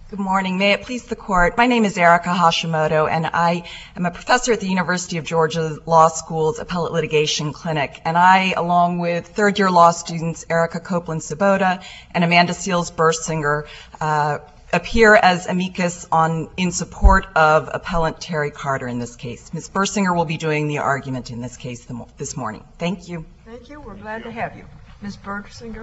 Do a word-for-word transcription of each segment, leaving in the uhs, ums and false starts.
Good morning. May it please the Court. My name is Erica Hashimoto, and I am a professor at the University of Georgia Law School's Appellate Litigation Clinic. And I, along with third-year law students Erica Copeland-Sabota and Amanda Seals-Bursinger, uh, appear as amicus on, in support of Appellant Terry Carter in this case. Miz Bursinger will be doing the argument in this case the, this morning. Thank you. Thank you. We're glad to have you. Miz Bursinger.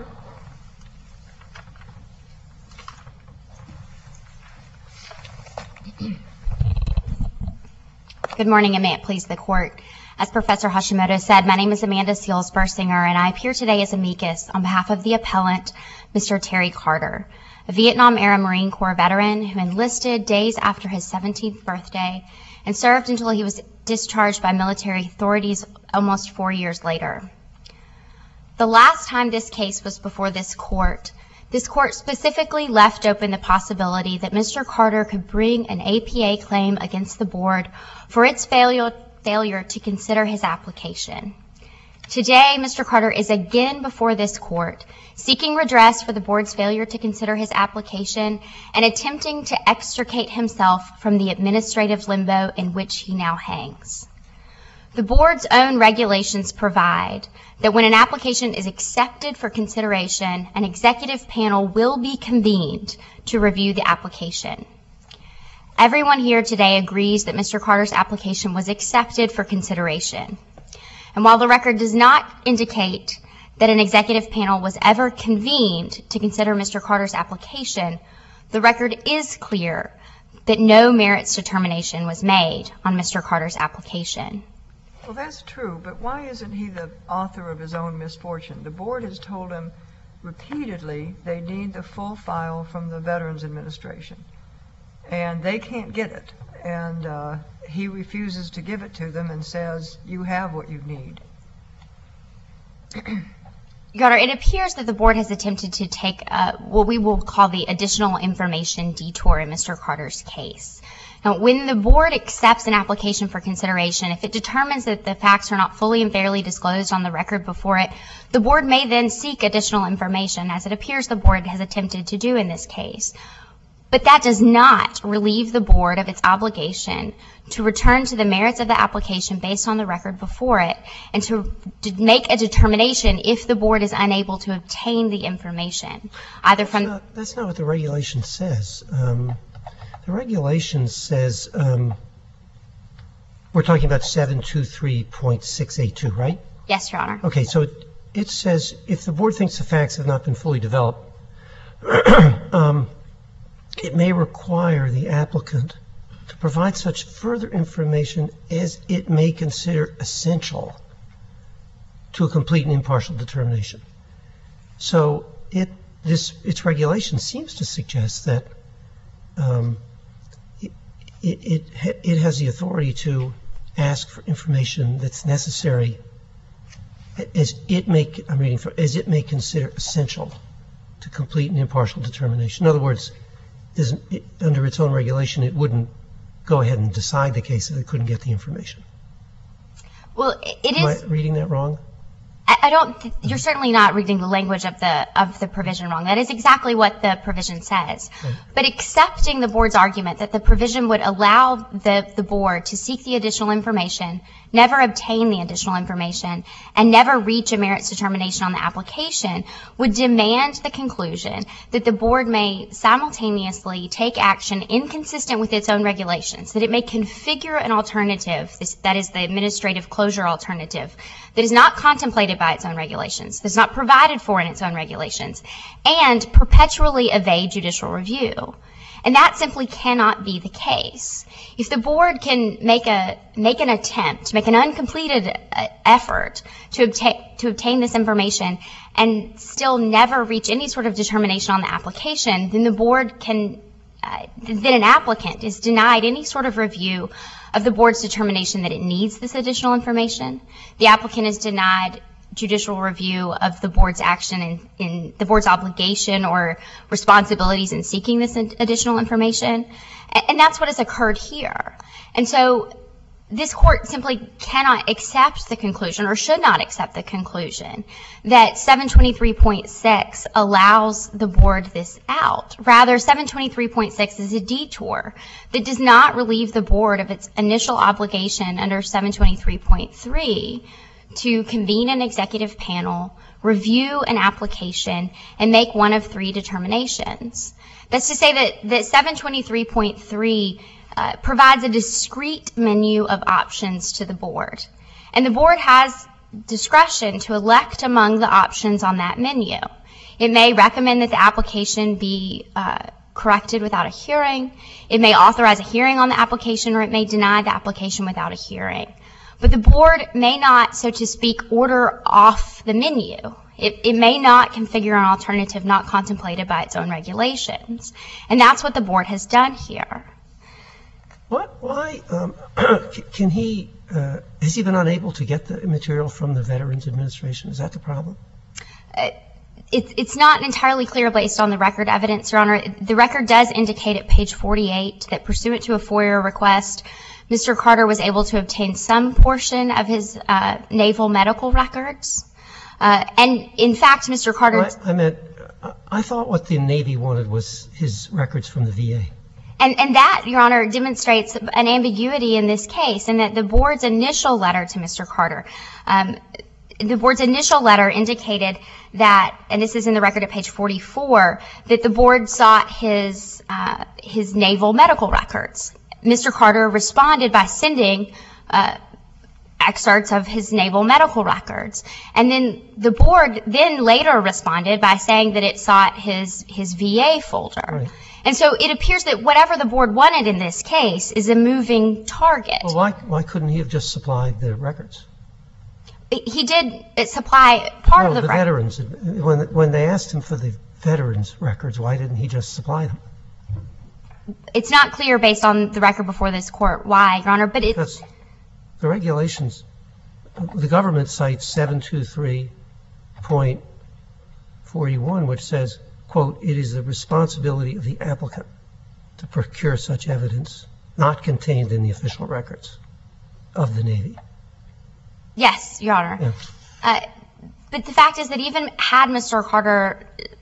Good morning, and may it please the Court. As Professor Hashimoto said, my name is Amanda Seals-Bursinger, and I appear today as amicus on behalf of the appellant, Mister Terry Carter, a Vietnam-era Marine Corps veteran who enlisted days after his seventeenth birthday and served until he was discharged by military authorities almost four years later. The last time this case was before this Court, this Court specifically left open the possibility that Mister Carter could bring an A P A claim against the Board for its failure, failure to consider his application. Today, Mister Carter is again before this Court, seeking redress for the Board's failure to consider his application and attempting to extricate himself from the administrative limbo in which he now hangs. The Board's own regulations provide that when an application is accepted for consideration, an executive panel will be convened to review the application. Everyone here today agrees that Mister Carter's application was accepted for consideration. And while the record does not indicate that an executive panel was ever convened to consider Mister Carter's application, the record is clear that no merits determination was made on Mister Carter's application. Well, that's true, but why isn't he the author of his own misfortune? The Board has told him repeatedly they need the full file from the Veterans Administration, and they can't get it. And uh, he refuses to give it to them and says, you have what you need. Your Honor, it appears that the Board has attempted to take uh, what we will call the additional information detour in Mister Carter's case. Now, when the Board accepts an application for consideration, if it determines that the facts are not fully and fairly disclosed on the record before it, the Board may then seek additional information, as it appears the Board has attempted to do in this case. But that does not relieve the Board of its obligation to return to the merits of the application based on the record before it and to make a determination if the Board is unable to obtain the information, either that's from... Not, that's not what the regulation says. Um, the regulation says, um, we're talking about seven two three point six eight two, right? Yes, Your Honor. Okay, so it, it says if the Board thinks the facts have not been fully developed, um, it may require the applicant to provide such further information as it may consider essential to a complete and impartial determination. So it, this, its regulation seems to suggest that um, it, it, it, it has the authority to ask for information that's necessary as it may, I'm reading for, as it may consider essential to complete and impartial determination. In other words, It, under its own regulation, it wouldn't go ahead and decide the case if it couldn't get the information. Well, it is... Am I reading that wrong? I, I don't... Th- you're certainly not reading the language of the of the provision wrong. That is exactly what the provision says. Right. But accepting the Board's argument that the provision would allow the, the Board to seek the additional information, never obtain the additional information, and never reach a merits determination on the application would demand the conclusion that the Board may simultaneously take action inconsistent with its own regulations, that it may configure an alternative, this, that is the administrative closure alternative, that is not contemplated by its own regulations, that is not provided for in its own regulations, and perpetually evade judicial review. And that simply cannot be the case. If the Board can make a make an attempt, make an uncompleted uh, effort to obtain to obtain this information and still never reach any sort of determination on the application, then the Board can uh, then an applicant is denied any sort of review of the Board's determination that it needs this additional information. The applicant is denied judicial review of the Board's action in, in the Board's obligation or responsibilities in seeking this additional information. And, and that's what has occurred here. And so this court simply cannot accept the conclusion, or should not accept the conclusion, that seven twenty-three point six allows the board this out. Rather, seven twenty-three point six is a detour that does not relieve the board of its initial obligation under seven twenty-three point three to convene an executive panel, review an application, and make one of three determinations. That's to say that, that seven twenty-three point three uh, provides a discrete menu of options to the board. And the board has discretion to elect among the options on that menu. It may recommend that the application be uh, corrected without a hearing. It may authorize a hearing on the application, or it may deny the application without a hearing. But the board may not, so to speak, order off the menu. It, it may not configure an alternative not contemplated by its own regulations. And that's what the board has done here. What, why, um, can he, uh, has he been unable to get the material from the Veterans Administration? Is that the problem? Uh, It's, it's not entirely clear based on the record evidence, Your Honor. The record does indicate at page forty-eight that pursuant to a FOIA request, Mister Carter was able to obtain some portion of his uh, naval medical records. Uh, and in fact, Mister Carter... I, I meant, I thought what the Navy wanted was his records from the V A. And, and that, Your Honor, demonstrates an ambiguity in this case, in that the board's initial letter to Mister Carter, um, the board's initial letter indicated that, and this is in the record at page forty-four, that the board sought his, uh, his naval medical records. Mister Carter responded by sending uh, excerpts of his naval medical records. And then the board then later responded by saying that it sought his, his V A folder. Right. And so it appears that whatever the board wanted in this case is a moving target. Well, why, why couldn't he have just supplied the records? He did supply part no, of the, the records. veterans. When, when they asked him for the veterans records, why didn't he just supply them? It's not clear based on the record before this court why, Your Honor, but it's... That's, the regulations, the government cites seven twenty-three point forty-one, which says, quote, it is the responsibility of the applicant to procure such evidence not contained in the official records of the Navy. Yes, Your Honor. Yeah. Uh, but the fact is that even had Mister Carter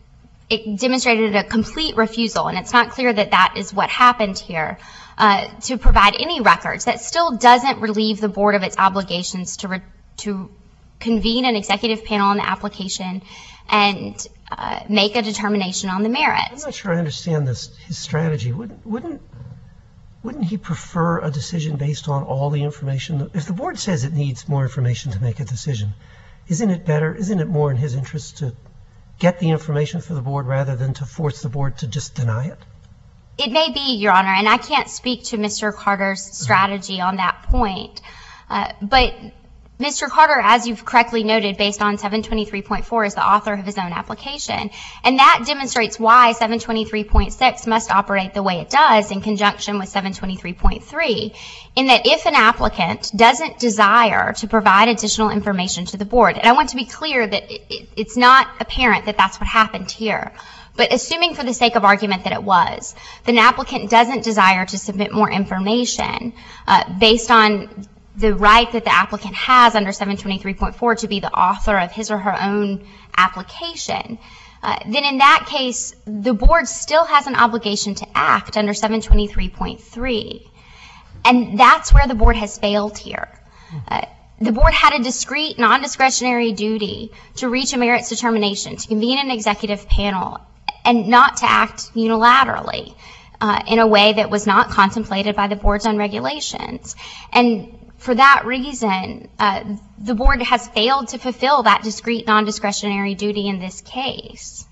it demonstrated a complete refusal, and it's not clear that that is what happened here, uh, to provide any records, that still doesn't relieve the board of its obligations to, re to convene an executive panel on the application and uh, make a determination on the merits. I'm not sure I understand this, his strategy. Wouldn't, wouldn't, wouldn't he prefer a decision based on all the information? If the board says it needs more information to make a decision, isn't it better, isn't it more in his interest to get the information for the board rather than to force the board to just deny it? It may be, Your Honor, and I can't speak to Mister Carter's strategy on that point. Uh, but Mister Carter, as you've correctly noted, based on seven twenty-three point four, is the author of his own application. And that demonstrates why seven twenty-three point six must operate the way it does in conjunction with seven twenty-three point three, in that if an applicant doesn't desire to provide additional information to the board, and I want to be clear that it, it, it's not apparent that that's what happened here, but assuming for the sake of argument that it was, that an applicant doesn't desire to submit more information uh, based on the right that the applicant has under seven twenty-three point four to be the author of his or her own application, uh, then in that case, the board still has an obligation to act under seven twenty-three point three. And that's where the board has failed here. Uh, the board had a discrete, non-discretionary duty to reach a merits determination, to convene an executive panel, and not to act unilaterally uh, in a way that was not contemplated by the board's own regulations. And for that reason, uh, the board has failed to fulfill that discrete, non-discretionary duty in this case.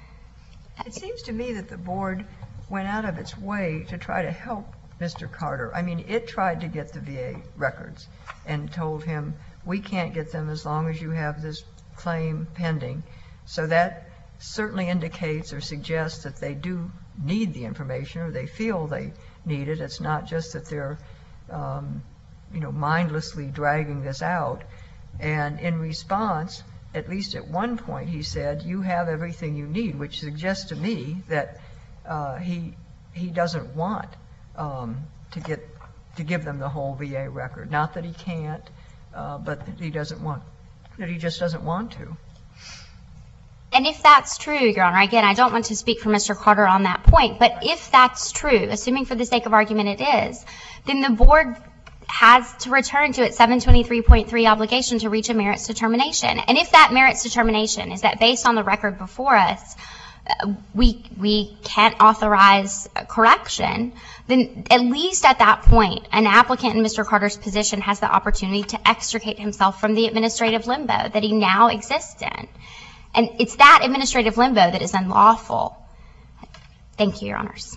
It seems to me that the board went out of its way to try to help Mister Carter. I mean, it tried to get the V A records and told him, we can't get them as long as you have this claim pending. So that certainly indicates or suggests that they do need the information, or they feel they need it. It's not just that they're um, you know, mindlessly dragging this out. And in response, at least at one point, he said, you have everything you need, which suggests to me that uh, he he doesn't want um, to get to give them the whole V A record. Not that he can't, uh, but that he doesn't want, that he just doesn't want to. And if that's true, Your Honor, again, I don't want to speak for Mister Carter on that point, but if that's true, assuming for the sake of argument it is, then the board has to return to its seven twenty-three point three obligation to reach a merits determination. And if that merits determination is that based on the record before us, uh, we we can't authorize a correction, then at least at that point, an applicant in Mister Carter's position has the opportunity to extricate himself from the administrative limbo that he now exists in. And it's that administrative limbo that is unlawful. Thank you, Your Honors.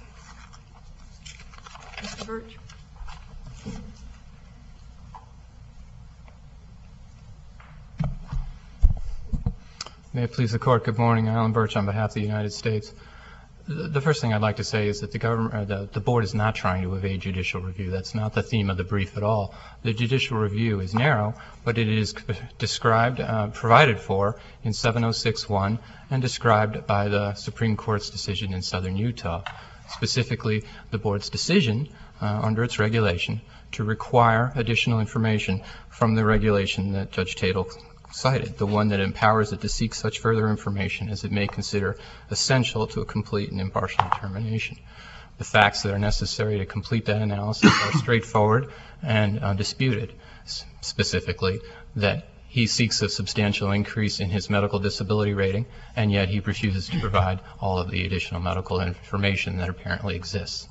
Mister Birch? May it please the Court, good morning. Alan Birch on behalf of the United States. The first thing I'd like to say is that the government, or the, the board is not trying to evade judicial review. That's not the theme of the brief at all. The judicial review is narrow, but it is described, uh, provided for in seven oh six one and described by the Supreme Court's decision in Southern Utah, specifically the board's decision uh, under its regulation to require additional information from the regulation that Judge Tatel cited, the one that empowers it to seek such further information as it may consider essential to a complete and impartial determination. The facts that are necessary to complete that analysis are straightforward and undisputed, S- specifically that he seeks a substantial increase in his medical disability rating, and yet he refuses to provide all of the additional medical information that apparently exists.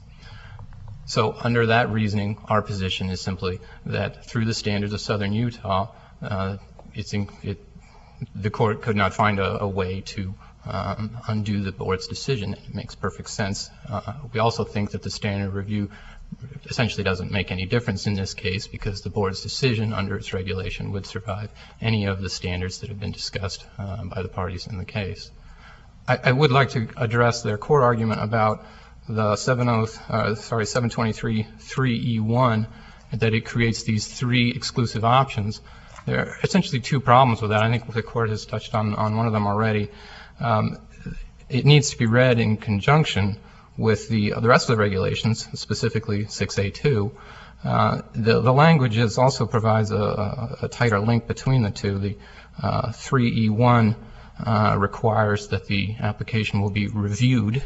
So under that reasoning, our position is simply that through the standards of Southern Utah, uh, It's in, it, the court could not find a, a way to um, undo the board's decision. It makes perfect sense. Uh, we also think that the standard review essentially doesn't make any difference in this case because the board's decision under its regulation would survive any of the standards that have been discussed uh, by the parties in the case. I, I would like to address their core argument about the seven oh, uh, sorry, seven twenty-three three E one, that it creates these three exclusive options. There are essentially two problems with that. I think the Court has touched on, on one of them already. Um, it needs to be read in conjunction with the, the rest of the regulations, specifically six A two. Uh, the, the language is also provides a, a, a tighter link between the two. The uh, three E one uh, requires that the application will be reviewed,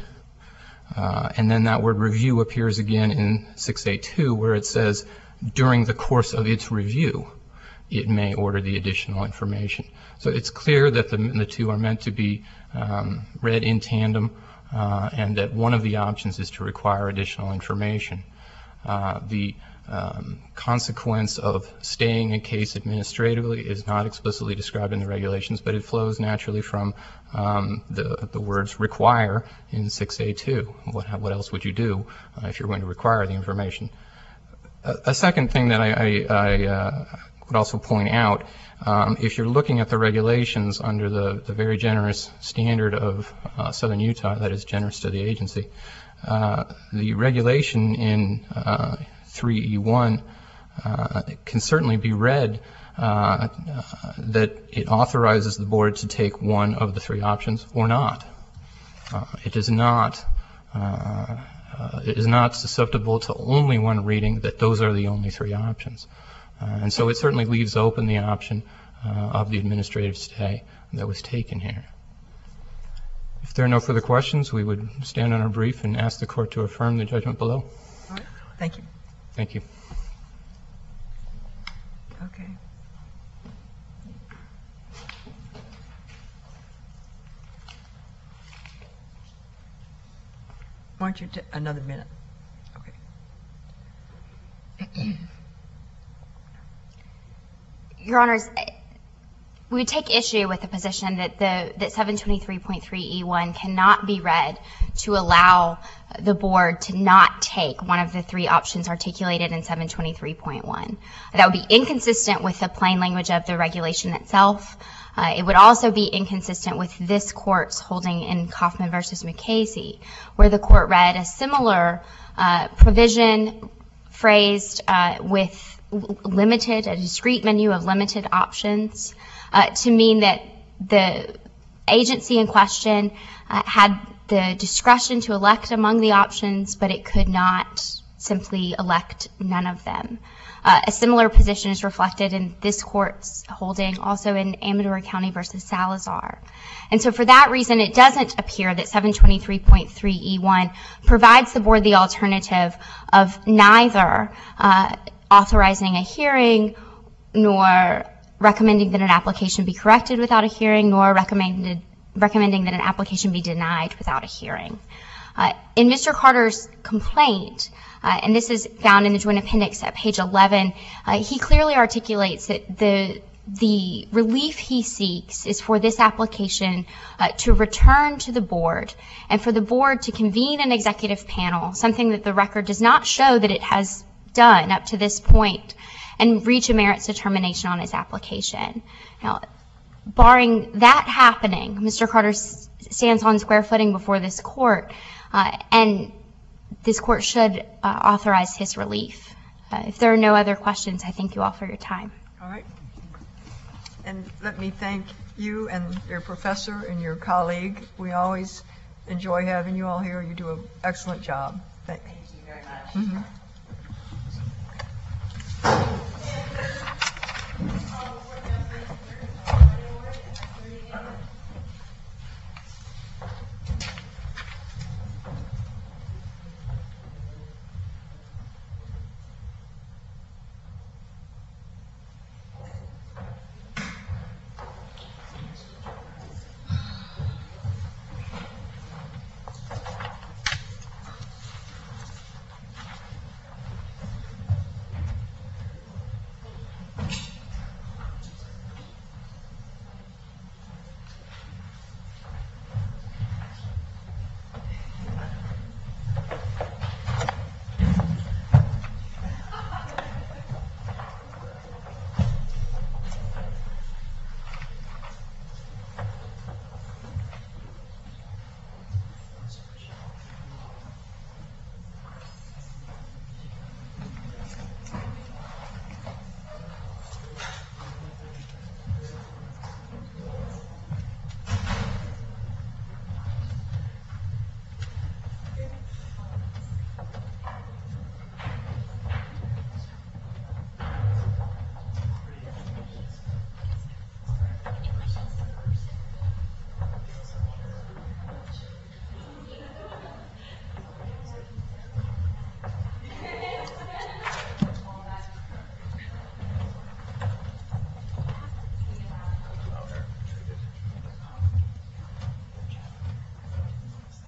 uh, and then that word review appears again in six A two where it says during the course of its review it may order the additional information. So it's clear that the, the two are meant to be um, read in tandem uh, and that one of the options is to require additional information. Uh, the um, consequence of staying a case administratively is not explicitly described in the regulations, but it flows naturally from um, the, the words require in six A two. What, what else would you do uh, if you're going to require the information? A, a second thing that I, I, I uh, would also point out, um, if you're looking at the regulations under the, the very generous standard of uh, Southern Utah, that is generous to the agency, uh, the regulation in uh, three E one uh, can certainly be read uh, uh, that it authorizes the board to take one of the three options or not. Uh, it is not uh, uh, it is not susceptible to only one reading that those are the only three options. Uh, and so it certainly leaves open the option uh, of the administrative stay that was taken here. If there are no further questions, we would stand on our brief and ask the Court to affirm the judgment below. All right. Thank you. Thank you. Okay. Why don't you take another minute? Okay. Your Honors, we would take issue with the position that the that seven twenty-three point three E one cannot be read to allow the board to not take one of the three options articulated in seven twenty-three point one. That would be inconsistent with the plain language of the regulation itself. Uh, it would also be inconsistent with this Court's holding in Kaufman versus McCasey, where the Court read a similar uh, provision phrased uh, with limited, a discrete menu of limited options, uh, to mean that the agency in question uh, had the discretion to elect among the options, but it could not simply elect none of them. Uh, a similar position is reflected in this court's holding also in Amador County versus Salazar. And so for that reason, it doesn't appear that seven twenty-three point three E one provides the board the alternative of neither uh, authorizing a hearing nor recommending that an application be corrected without a hearing, nor recommended, recommending that an application be denied without a hearing. Uh, in Mister Carter's complaint, uh, and this is found in the Joint Appendix at page eleven, uh, he clearly articulates that the the relief he seeks is for this application uh, to return to the board and for the board to convene an executive panel, something that the record does not show that it has done up to this point, and reach a merits determination on his application. Now, barring that happening, Mister Carter s- stands on square footing before this court, uh, and this court should uh, authorize his relief. Uh, if there are no other questions, I thank you all for your time. All right. And let me thank you and your professor and your colleague. We always enjoy having you all here. You do an excellent job. Thank, Thank you very much. Mhm.